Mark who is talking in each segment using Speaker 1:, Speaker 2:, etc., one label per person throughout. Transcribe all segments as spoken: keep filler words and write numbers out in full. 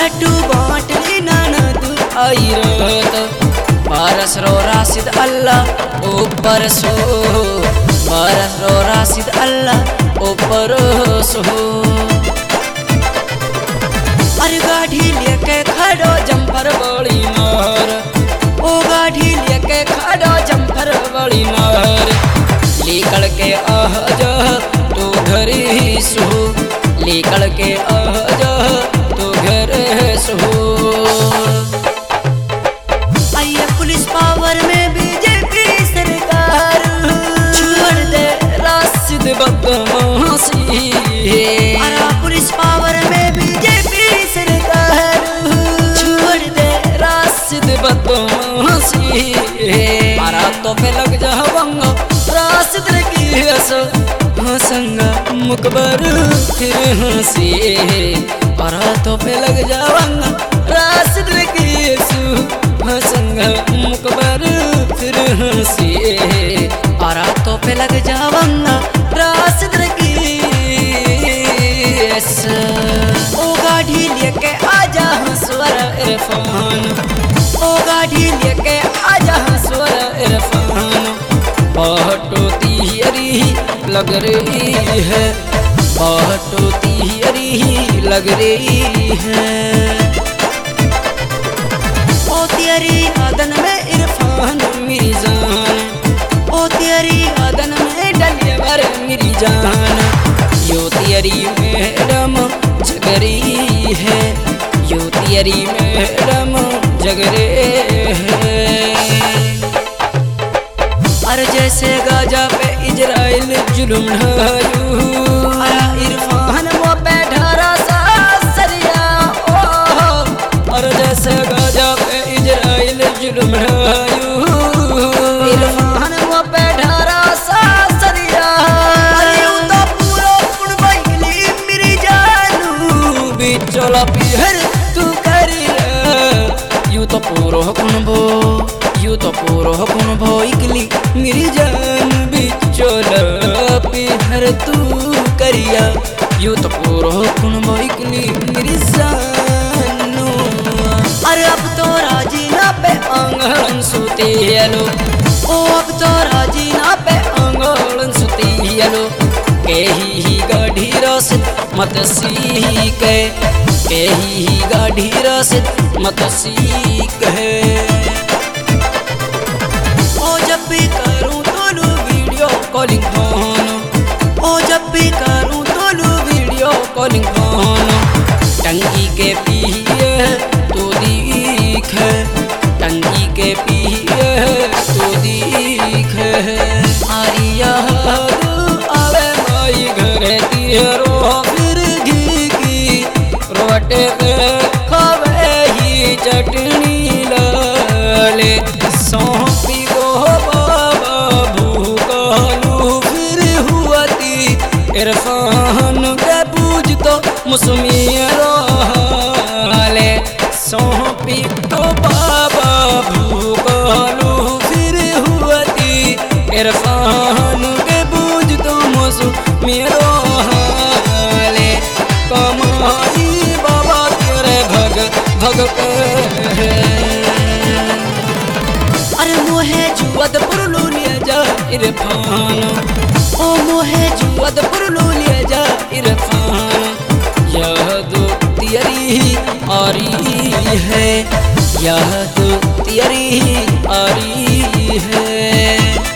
Speaker 1: लड्डू बांट ली ननद आई रात। बरस रो राशिद अल्लाह ऊपर सो, बरस रो राशिद अल्लाह ऊपर सो। अरे गाड़ी लेके खड़ो जंपर बड़ी नार, ओ गाड़ी लेके खड़ो जंपर बड़ी नार। निकल के आह जा तू घर सो, निकल के आह जा तू घर सो। आइए पुलिस पावर में बीजेपी सरकार, छोड़ दे राशिद बदमाशी। अरे पुलिस पावर में बीजेपी सरकार, छोड़ दे राशिद बदमाशी। मारा तो पे लग जा बंगा राशिद की हंसो हंसंगा मुकबर फिर हंसी। मारा तो पे लग जा बंगा राशिद की हंसो हंसंगा मुकबर फिर हंसी। आरा तो पे लग जावंगा राशिद की ओ गाड़ी लेके आजा हंसवर इरफान, ओ गाड़ी लेके आजा हंसवर इरफान। बाटो तिहरी लग रही है, बाटो तिहरी लग रही है। ओ तेरी आदन में इरफान मेरी जान, ओ तेरी आदन में डलिए भर मेरी जान। यो तेरी मैडम जगरी है, यो तेरी मैडम जगरे है। अरे जैसे गाजा पे इजराइल जुल्म ढायू, आया इरफान वो पे ढारा सा सरिया। ओ और जैसे गाजा पे इजराइल जुल्म ढायू, इरफान वो पे ढारा सा सरिया। अरे ऊ तो पूरो कुण बइली मेरी जानू, बिचोला पिहर तू करिया। यू तो पूरो कुण बो, यू तो पूरो कुण बो इकली मेरी जान, बिचोला पिहर तू करिया। यू तो पूरो कुण बो इकली मेरी जानू। अरे अब तो राजीना पे आंगन सुती लो, ओ अब तो राजीना पे आंगन सुती लो। कही ही गाढ़ी राशिद मत सीखे, कही ही गाढ़ी राशिद मत सीखे। ओ जब भी करूँ तो लू वीडियो कॉलिंग फोन, ओ जब भी करूँ तो लू वीडियो कॉलिंग फोन। टंकी के पिए तू दिखे, टंकी के पिए तू दिखे। आरिया आवे माई घरे तिहरो फिर घी की रोटे पे खावे ही चटनी लाले। सौंपी को बाबा भूकालू फिर हुआती, इरफान के बूझ तो मुसमिया ले। सौंपी तो बाबा भूकालू फिर हुआती, इरफान के बूझ तो मुसमिया ले। कमाई बाबा तेरे भग भग के। अरे मोहे जुवदपुर लू लिया जा इरफान, ओ मोहे जुवदपुर लू लिया जा इरफान। यह दो तेरी आ रही है, यह दो तेरी आ रही है।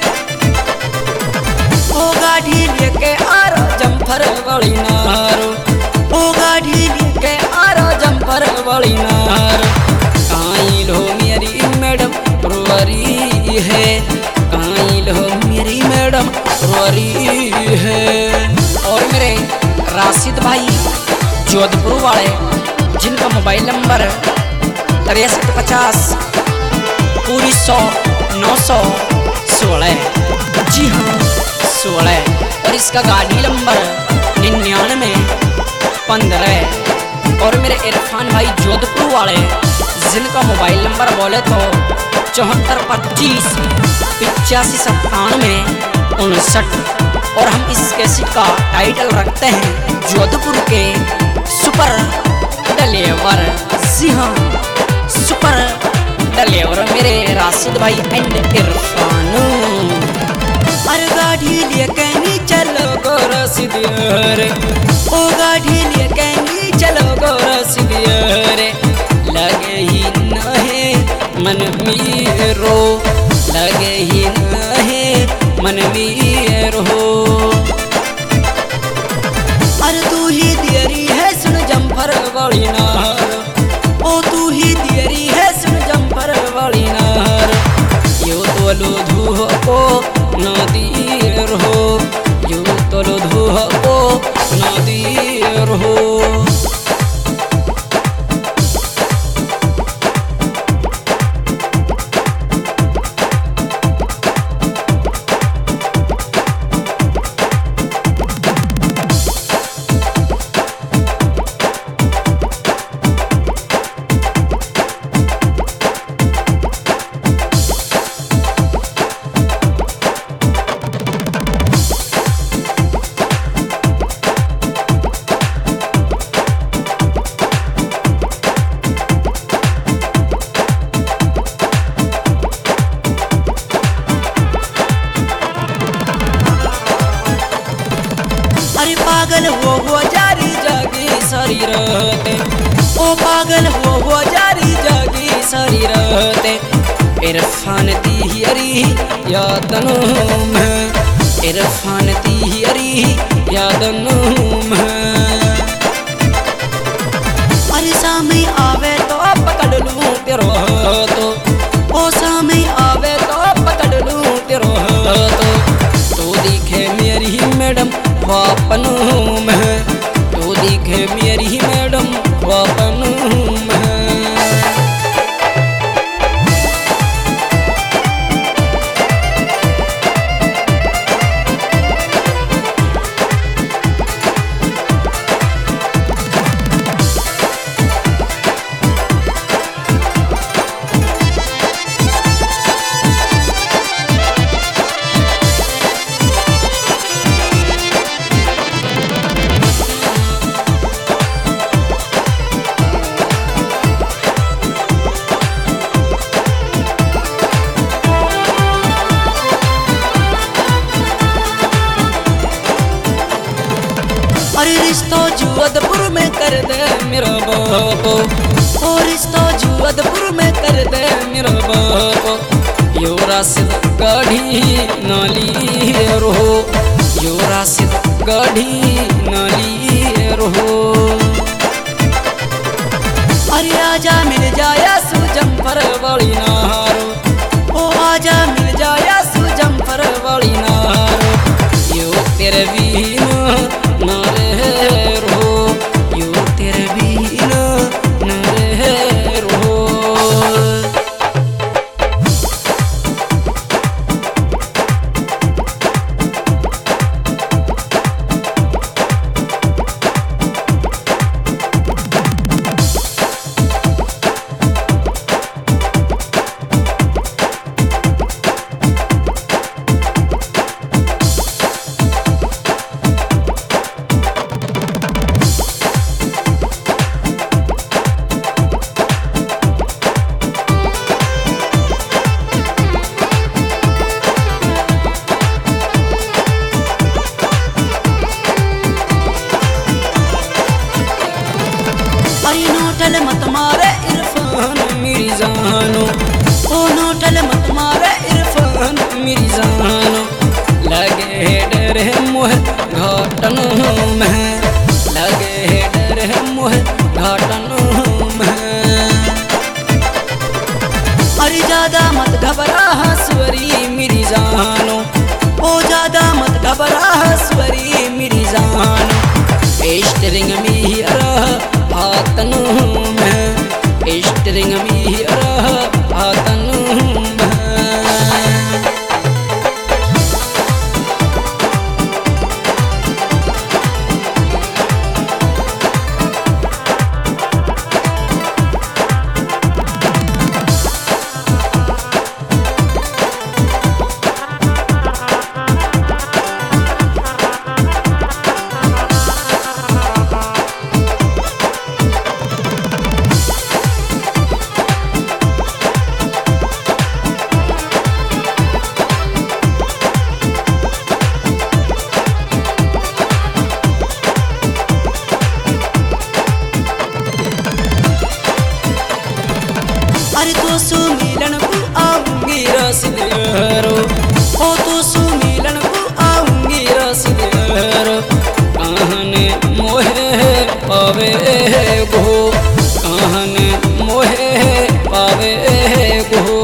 Speaker 1: ओ गाड़ी लेके आ रो जंफर वाली नारो, ओ गाड़ी लेके आ रो जंफर वाली नारो। काई लो मेरी मैडम रोरी है, काई लो मेरी मैडम रोरी है। और मेरे राशिद भाई जोधपुर वाले, जिनका मोबाइल नंबर तिरसठ पचास पूरी सौ नौ सौ सोलह, जी हाँ सोलह। और इसका गाड़ी नंबर निन्यानवे पंद्रह। और मेरे इरफान भाई जोधपुर वाले, जिनका मोबाइल नंबर बोले तो चौहत्तर पच्चीस पिचासी सत्तानवे उनसठ। और हम इस कैसेट का टाइटल रखते हैं जोधपुर के सुपर डिलीवर। जी हाँ, सुपर डलेवर मेरे राशिद भाई एंड इरफानो। अरे गाड़ी लिए कहनी चलो गो राशिद रे, ओ गाड़ी लिए कहनी चलो गो राशिद रे, लगे ही नहे मन मेरो, लगे ही नहे मन मेरो। अरे तू ही दियरी है सुन जम्फर वाली नार, ओ तू ही दियरी है सुन जम्फर वाली नार, यो तोलो धूह को नदी रहो, यो तोलो धूह को नदी रहो। अरे पागल हो हो जारी जागी सारी रात, ओ पागल हो हो जारी जागी सारी रात, इरफान तिहरी यादनों में, इरफान तिहरी यादनों में। अरे सामने आवे तो पकड़ लूं तेरो तो, ओ सामने आवे तो पकड़ लूं तेरो तो, तो दिखे मेरी मैडम वापनों में, तो दिखे मेरी मैडम वापनों में। अरे रिश्तो जोधपुर में कर दे मेरा बापो, ओ रिश्तो जोधपुर में कर दे मेरा बापो, यो राशिद गाड़ी नाली रहो, यो राशिद गाड़ी नाली रहो। अरे आजा मिल जाया सु जम्फर वाली नारो, ओ आजा मिल जाया सु जम्फर वाली नारो, यो तेरे बीना ना रहे रो, यो तेरे बीना ना रहे रो। अरे नोटल मत मारे इरफान मेरी जानो, ओ नोटल मत मारे इरफान मेरी जानो, लगे डर है मोह घाटनों में, लगे डर है मोह घाटनों में। अरे ज्यादा मत घबरा स्वरी मेरी जानो, ओ ज्यादा मत घबरा स्वरी मेरी जानो, स्टरिंग मेरा हाथनों में, स्टरिंग मेरा हाथनों में। अरे तो सुमिलन को आऊंगी रसदेरो, ओ तो सुमिलन को आऊंगी रसदेरो। कहने मोहे पावे गो, कहने मोहे पावे गो।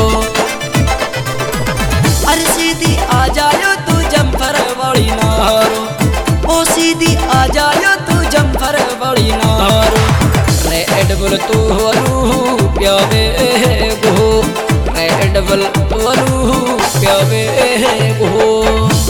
Speaker 1: अरे सीधी आ जायो तू जम्फर बड़ी नारो, ओ सीधी आ जायो तू जम्फर बड़ी नारो। रेड बुल तू अलू प्यावे गो, रेड बुल तू अलू प्यावे गो।